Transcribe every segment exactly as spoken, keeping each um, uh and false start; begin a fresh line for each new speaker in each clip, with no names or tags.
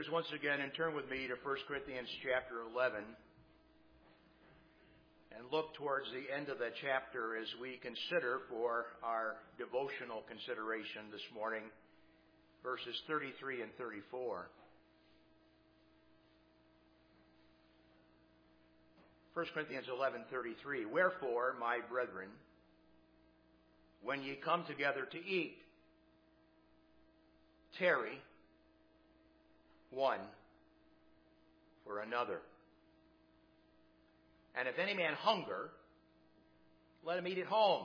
Once again, and turn with me to First Corinthians chapter eleven, and look towards the end of that chapter as we consider for our devotional consideration this morning, verses thirty-three and thirty-four. First Corinthians eleven thirty-three. Wherefore, my brethren, when ye come together to eat, tarry one for another. And if any man hunger, let him eat at home,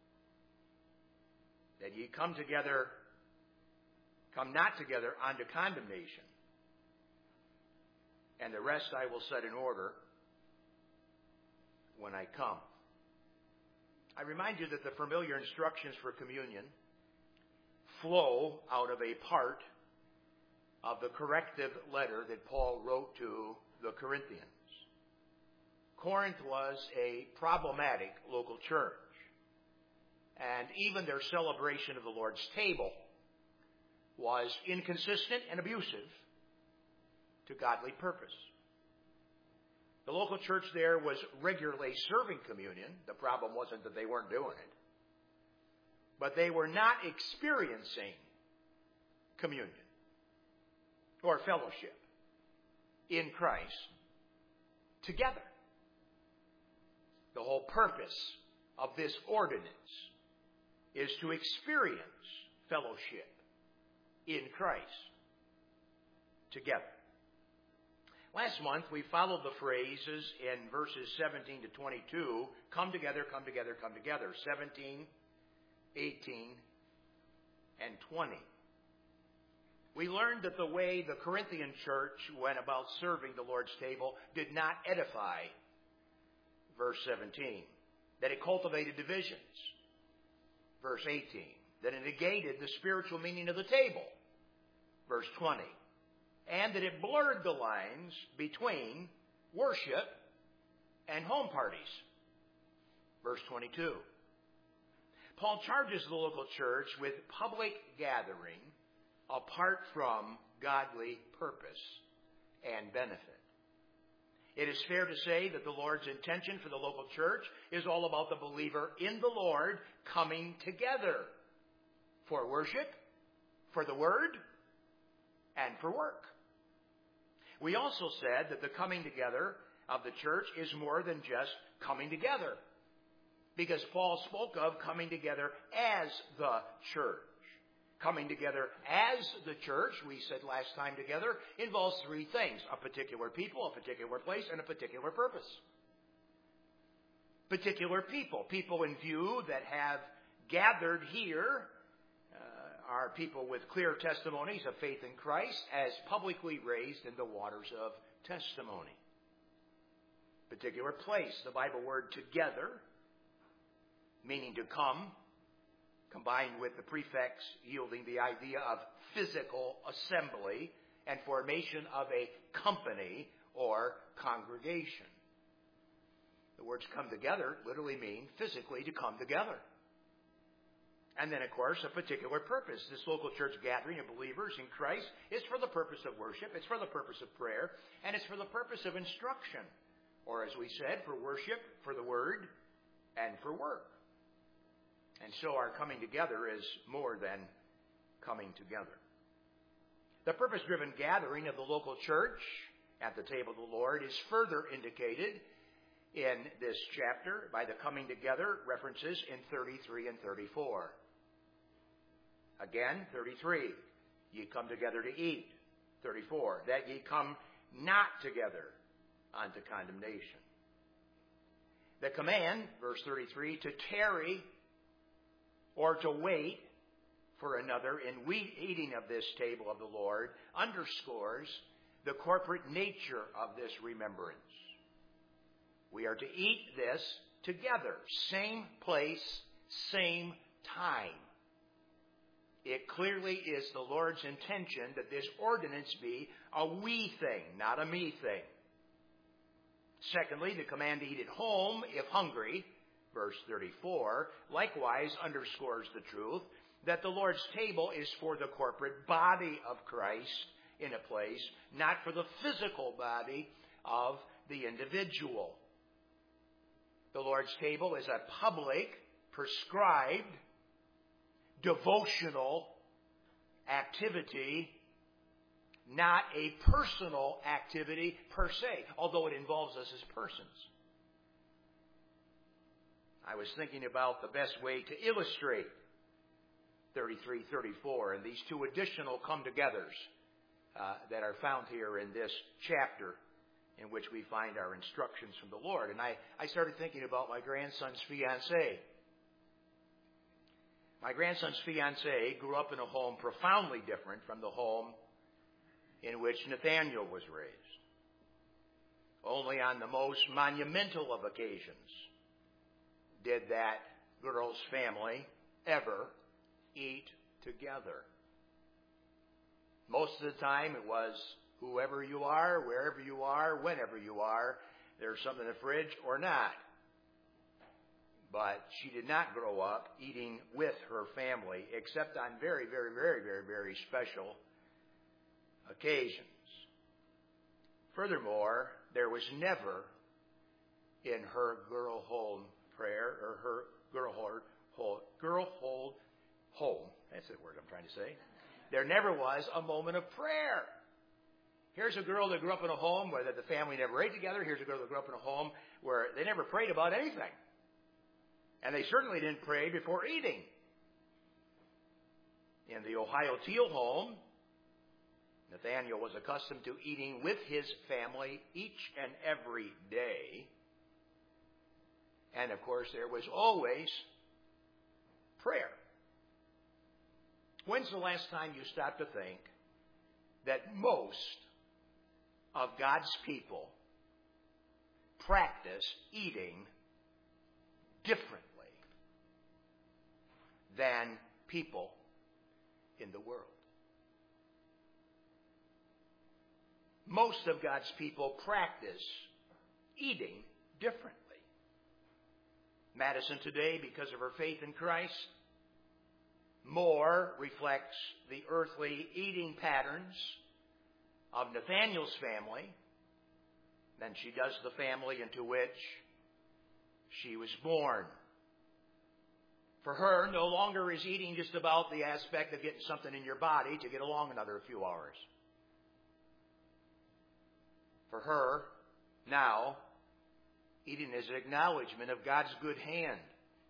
that ye come together, come not together unto condemnation. And the rest I will set in order when I come. I remind you that the familiar instructions for communion flow out of a part of the corrective letter that Paul wrote to the Corinthians. Corinth was a problematic local church, and even their celebration of the Lord's table was inconsistent and abusive to godly purpose. The local church there was regularly serving communion. The problem wasn't that they weren't doing it, but they were not experiencing communion or fellowship in Christ together. The whole purpose of this ordinance is to experience fellowship in Christ together. Last month, we followed the phrases in verses seventeen to twenty-two, come together, come together, come together, seventeen, eighteen, and twenty. We learned that the way the Corinthian church went about serving the Lord's table did not edify, verse seventeen, that it cultivated divisions, verse eighteen, that it negated the spiritual meaning of the table, verse twenty, and that it blurred the lines between worship and home parties, verse twenty-two. Paul charges the local church with public gathering apart from godly purpose and benefit. It is fair to say that the Lord's intention for the local church is all about the believer in the Lord coming together for worship, for the Word, and for work. We also said that the coming together of the church is more than just coming together, because Paul spoke of coming together as the church. Coming together as the church, we said last time together, involves three things: a particular people, a particular place, and a particular purpose. Particular people, people in view that have gathered here, uh, are people with clear testimonies of faith in Christ as publicly raised in the waters of testimony. Particular place, the Bible word together, meaning to come, combined with the prefix yielding the idea of physical assembly and formation of a company or congregation. The words come together literally mean physically to come together. And then, of course, a particular purpose. This local church gathering of believers in Christ is for the purpose of worship, it's for the purpose of prayer, and it's for the purpose of instruction. Or, as we said, for worship, for the Word, and for work. And so our coming together is more than coming together. The purpose-driven gathering of the local church at the table of the Lord is further indicated in this chapter by the coming together references in thirty-three and thirty-four. Again, thirty-three, ye come together to eat. thirty-four, that ye come not together unto condemnation. The command, verse thirty-three, to tarry or to wait for another in eating of this table of the Lord underscores the corporate nature of this remembrance. We are to eat this together, same place, same time. It clearly is the Lord's intention that this ordinance be a we thing, not a me thing. Secondly, the command to eat at home if hungry, verse thirty-four, likewise underscores the truth that the Lord's table is for the corporate body of Christ in a place, not for the physical body of the individual. The Lord's table is a public, prescribed, devotional activity, not a personal activity per se, although it involves us as persons. I was thinking about the best way to illustrate thirty-three, thirty-four, and these two additional come-togethers uh, that are found here in this chapter in which we find our instructions from the Lord. And I, I started thinking about my grandson's fiancée. My grandson's fiancée grew up in a home profoundly different from the home in which Nathaniel was raised. Only on the most monumental of occasions did that girl's family ever eat together. Most of the time it was whoever you are, wherever you are, whenever you are, there's something in the fridge or not. But she did not grow up eating with her family, except on very, very, very, very, very special occasions. Furthermore, there was never in her girl home prayer, or her girl hold, hold, girl hold home, that's the word I'm trying to say, there never was a moment of prayer. Here's a girl that grew up in a home where the family never ate together. Here's a girl that grew up in a home where they never prayed about anything. And they certainly didn't pray before eating. In the Ohio Teal home, Nathaniel was accustomed to eating with his family each and every day. And of course, there was always prayer. When's the last time you stopped to think that most of God's people practice eating differently than people in the world? Most of God's people practice eating differently. Madison today, because of her faith in Christ, more reflects the earthly eating patterns of Nathaniel's family than she does the family into which she was born. For her, no longer is eating just about the aspect of getting something in your body to get along another few hours. For her, now, eating is an acknowledgement of God's good hand,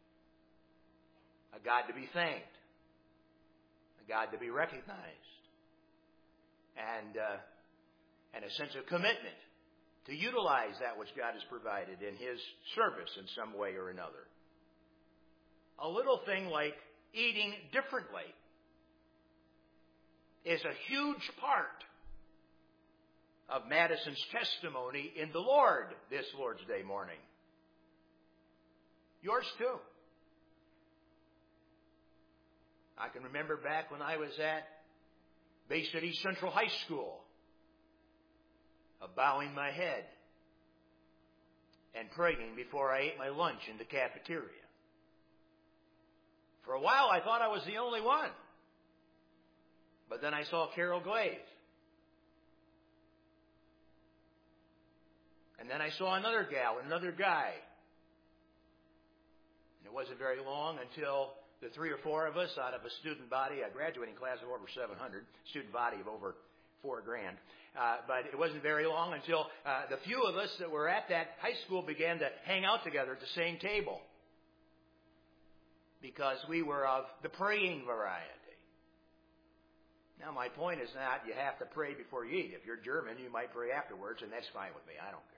a God to be thanked, a God to be recognized, and, uh, and a sense of commitment to utilize that which God has provided in His service in some way or another. A little thing like eating differently is a huge part of Madison's testimony in the Lord this Lord's Day morning. Yours too. I can remember back when I was at Bay City Central High School, of bowing my head and praying before I ate my lunch in the cafeteria. For a while I thought I was the only one. But then I saw Carol Glaze. And then I saw another gal, another guy. And it wasn't very long until the three or four of us out of a student body, a graduating class of over seven hundred, student body of over four grand. Uh, but it wasn't very long until uh, the few of us that were at that high school began to hang out together at the same table. Because we were of the praying variety. Now, my point is not you have to pray before you eat. If you're German, you might pray afterwards, and that's fine with me. I don't care.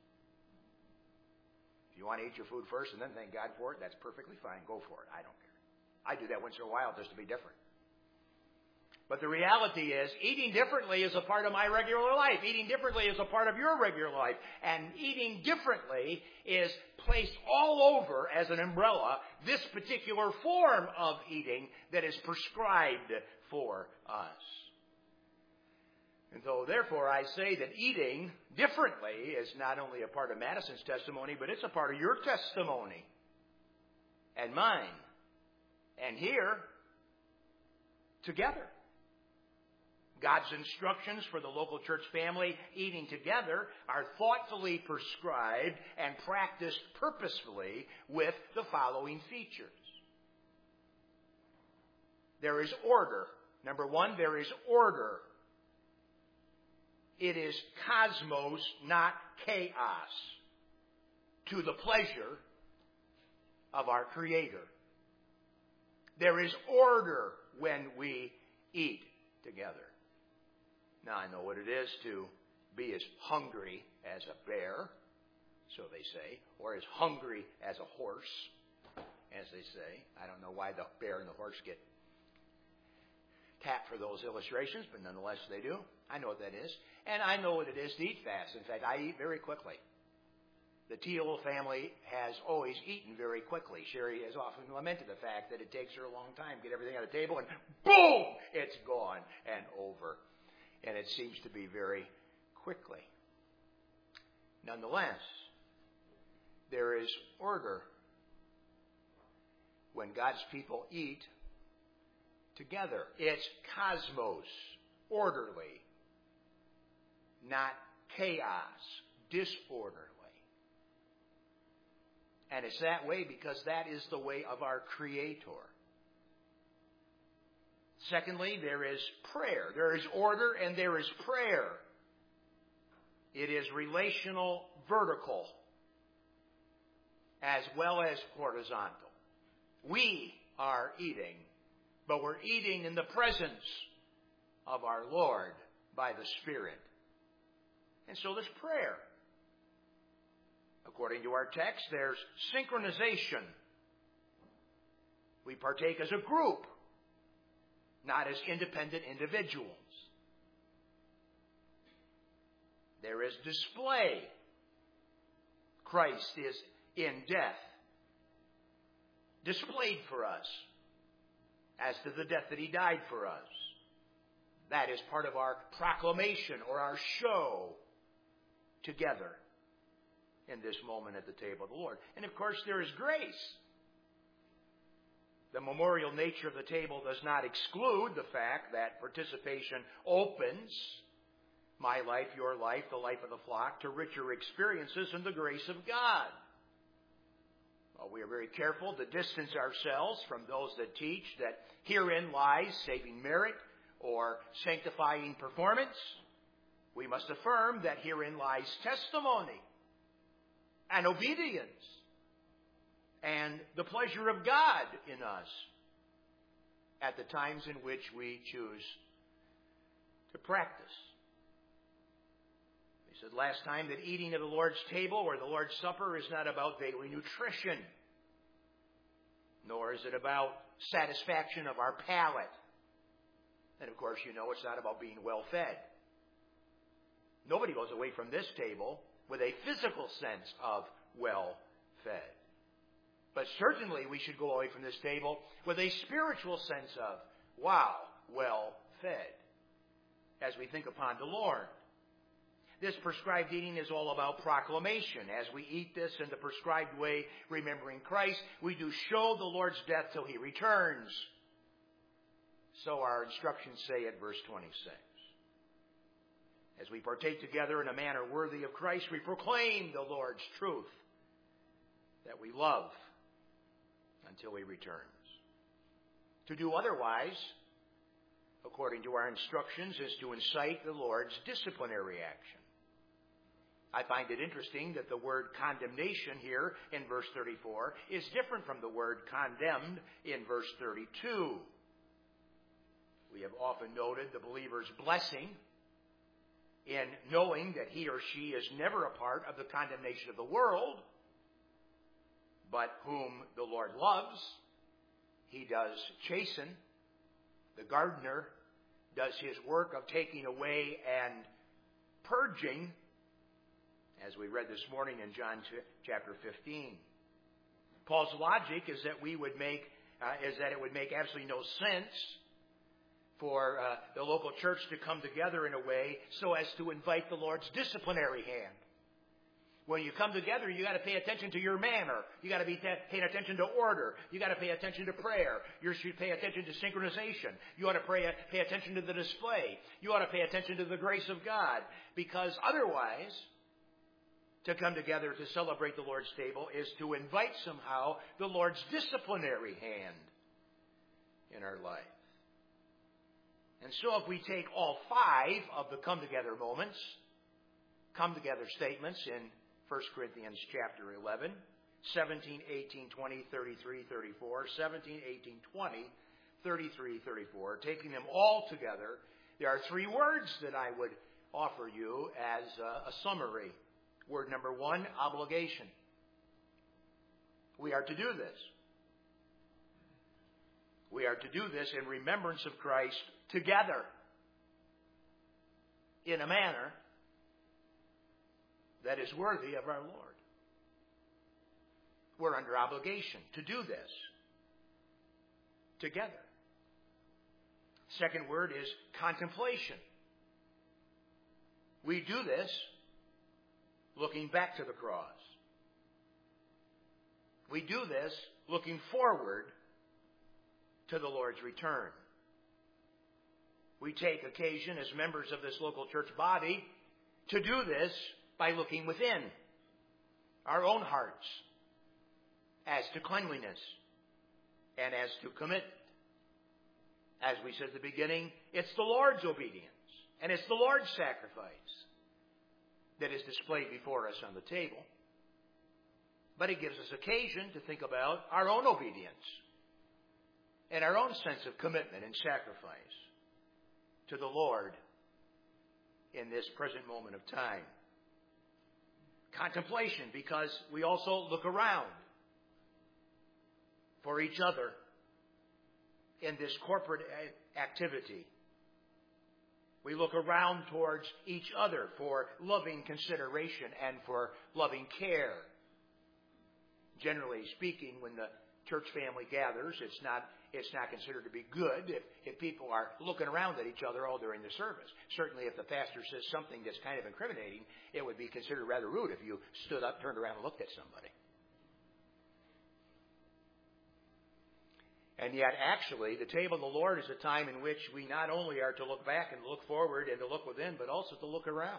If you want to eat your food first and then thank God for it, that's perfectly fine. Go for it. I don't care. I do that once in a while just to be different. But the reality is, eating differently is a part of my regular life. Eating differently is a part of your regular life. And eating differently is placed all over as an umbrella this particular form of eating that is prescribed for us. And so, therefore, I say that eating differently is not only a part of Madison's testimony, but it's a part of your testimony and mine. And here, together. God's instructions for the local church family eating together are thoughtfully prescribed and practiced purposefully with the following features. There is order. Number one, there is order. It is cosmos, not chaos, to the pleasure of our Creator. There is order when we eat together. Now, I know what it is to be as hungry as a bear, so they say, or as hungry as a horse, as they say. I don't know why the bear and the horse get tapped for those illustrations, but nonetheless they do. I know what that is. And I know what it is to eat fast. In fact, I eat very quickly. The Teal family has always eaten very quickly. Sherry has often lamented the fact that it takes her a long time to get everything on the table, and boom, it's gone and over. And it seems to be very quickly. Nonetheless, there is order when God's people eat together. It's cosmos, orderly, not chaos, disorderly. And it's that way because that is the way of our Creator. Secondly, there is prayer. There is order and there is prayer. It is relational, vertical, as well as horizontal. We are eating, but we're eating in the presence of our Lord by the Spirit. And so there's prayer. According to our text, there's synchronization. We partake as a group, not as independent individuals. There is display. Christ is in death, displayed for us as to the death that He died for us. That is part of our proclamation or our show together in this moment at the table of the Lord. And of course, there is grace. The memorial nature of the table does not exclude the fact that participation opens my life, your life, the life of the flock to richer experiences in the grace of God. Well, we are very careful to distance ourselves from those that teach that herein lies saving merit or sanctifying performance. We must affirm that herein lies testimony and obedience and the pleasure of God in us at the times in which we choose to practice. We said last time that eating at the Lord's table or the Lord's Supper is not about daily nutrition, nor is it about satisfaction of our palate. And of course, you know it's not about being well fed. Nobody goes away from this table with a physical sense of well fed. But certainly we should go away from this table with a spiritual sense of, wow, well fed, as we think upon the Lord. This prescribed eating is all about proclamation. As we eat this in the prescribed way, remembering Christ, we do show the Lord's death till He returns. So our instructions say at verse twenty-six. As we partake together in a manner worthy of Christ, we proclaim the Lord's truth that we love until He returns. To do otherwise, according to our instructions, is to incite the Lord's disciplinary action. I find it interesting that the word condemnation here in verse thirty-four is different from the word condemned in verse thirty-two. We have often noted the believer's blessing in knowing that he or she is never a part of the condemnation of the world, but whom the Lord loves. He does chasten. The gardener does his work of taking away and purging, as we read this morning in John chapter fifteen. Paul's logic is that we would make uh, is that it would make absolutely no sense for uh, the local church to come together in a way so as to invite the Lord's disciplinary hand. When you come together, you got to pay attention to your manner. You got to be t- paying attention to order. You got to pay attention to prayer. You should pay attention to synchronization. You ought to pray, pay attention to the display. You ought to pay attention to the grace of God. Because otherwise, to come together to celebrate the Lord's table is to invite somehow the Lord's disciplinary hand in our life. And so if we take all five of the come-together moments, come-together statements in First Corinthians chapter eleven, seventeen, eighteen, twenty, thirty-three, thirty-four, seventeen, eighteen, twenty, thirty-three, thirty-four, taking them all together, there are three words that I would offer you as a, a summary. Word number one, obligation. We are to do this. We are to do this in remembrance of Christ together in a manner that is worthy of our Lord. We're under obligation to do this together. Second word is contemplation. We do this looking back to the cross. We do this looking forward to the Lord's return. We take occasion as members of this local church body to do this by looking within our own hearts as to cleanliness and as to commitment. As we said at the beginning, it's the Lord's obedience and it's the Lord's sacrifice that is displayed before us on the table. But it gives us occasion to think about our own obedience and our own sense of commitment and sacrifice to the Lord in this present moment of time. Contemplation, because we also look around for each other in this corporate activity. We look around towards each other for loving consideration and for loving care. Generally speaking, when the church family gathers, it's not it's not considered to be good if, if people are looking around at each other all during the service. Certainly if the pastor says something that's kind of incriminating, it would be considered rather rude if you stood up, turned around, and looked at somebody. And yet, actually, the table of the Lord is a time in which we not only are to look back and look forward and to look within, but also to look around.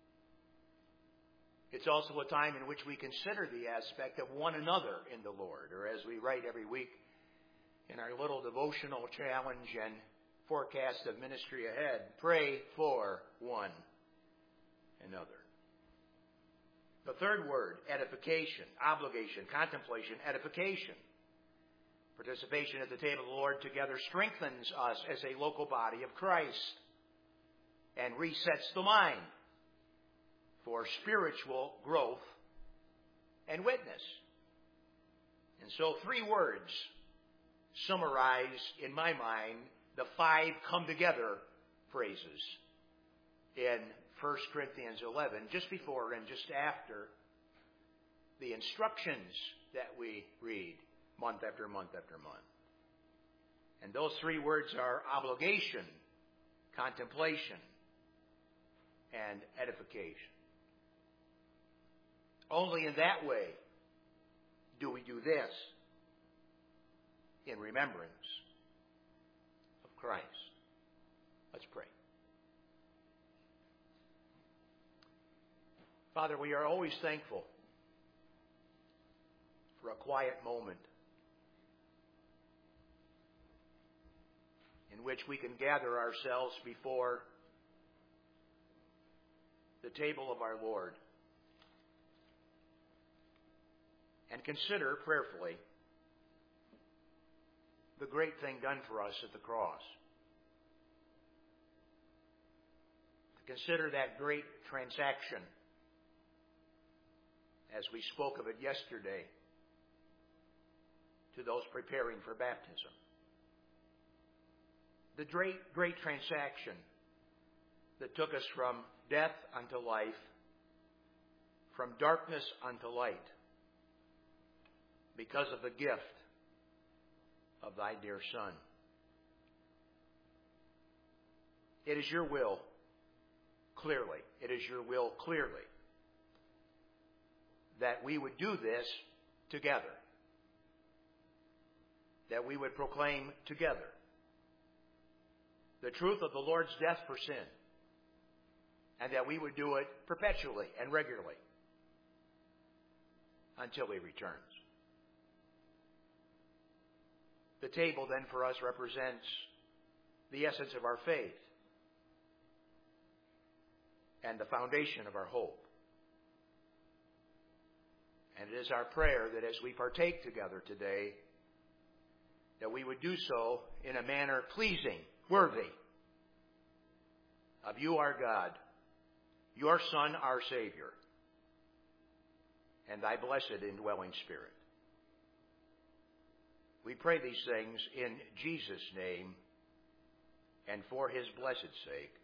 It's also a time in which we consider the aspect of one another in the Lord, or as we write every week in our little devotional challenge and forecast of ministry ahead, pray for one another. The third word, edification, obligation, contemplation, edification. Participation at the table of the Lord together strengthens us as a local body of Christ and resets the mind for spiritual growth and witness. And so three words summarize, in my mind, the five come-together phrases in First Corinthians eleven, just before and just after the instructions that we read month after month after month. And those three words are obligation, contemplation, and edification. Only in that way do we do this in remembrance of Christ. Let's pray. Father, we are always thankful for a quiet moment in which we can gather ourselves before the table of our Lord and consider prayerfully the great thing done for us at the cross. To consider that great transaction as we spoke of it yesterday to those preparing for baptism. The great, great transaction that took us from death unto life, from darkness unto light, because of the gift of thy dear Son. It is your will, clearly, it is your will, clearly, that we would do this together. That we would proclaim together the truth of the Lord's death for sin. And that we would do it perpetually and regularly until He returns. The table then for us represents the essence of our faith and the foundation of our hope. And it is our prayer that as we partake together today, that we would do so in a manner pleasing, worthy of You, our God, Your Son, our Savior, and Thy blessed indwelling Spirit. We pray these things in Jesus' name and for His blessed sake.